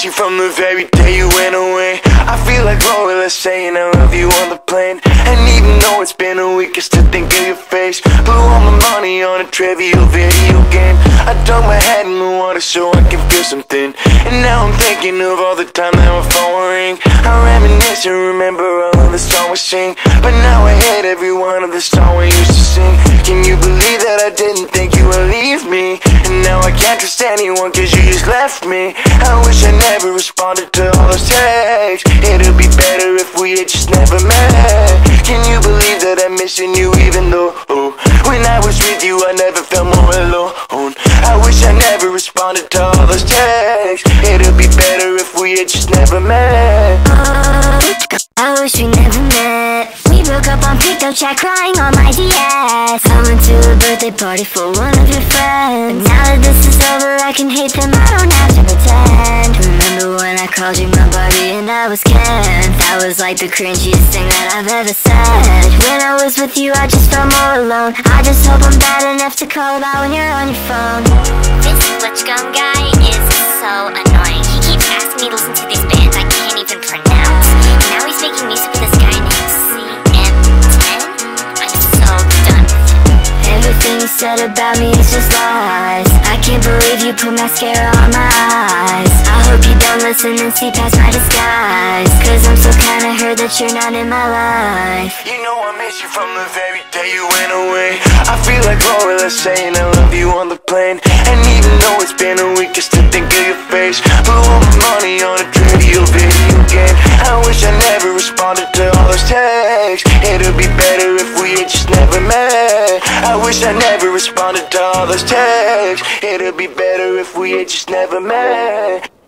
miss you from the very day you went away. I feel like Lola saying I love you on the plane. And even though it's been a week, I still think of your face. Blew all my money on a trivial video game. I dug my head in the water so I can feel something. And now I'm thinking of all the time that my phone will ring. I reminisce and remember all of the songs we sing. But now I hate every one of the songs we used to sing. Can you believe that I didn't think you would leave me? And now I can't trust anyone cause you just left me. I wish I never responded to all those texts. It'd be better if we had just never met. Can you believe that I'm missing you even though when I was with you I never felt more alone. I wish I never responded to all those texts. It'd be better if we had just never met. I wish we never met. We broke up on pickup chat, crying on my DS. I went to a birthday party for one of your friends. But now that this is over, I can hate them, I don't have to pretend. Remember when I called you my Barbie and I was Ken? That was like the cringiest thing that I've ever said. When I was with you, I just felt more alone. I just hope I'm bad enough to call about when you're on your phone. This Switchgum guy is so annoying. He keeps asking me to listen to these bands I can't even pronounce. Now he's making music with this guy named CM10. I'm so done with him. Everything you said about me is just lies. I can't believe you put mascara on my eyes. I hope you don't listen and see past my disguise. Cause I'm so kinda hurt that you're not in my life. You know I miss you from the very day you went away. I feel like Lola saying I love you on the plane. And even though it's been a week, I still think of your face. Blew all my money on a trivial video game. I wish I never responded to all those texts. It'd be better if we had just never met. I wish I never responded to all those texts. It'd be better if we had just never met.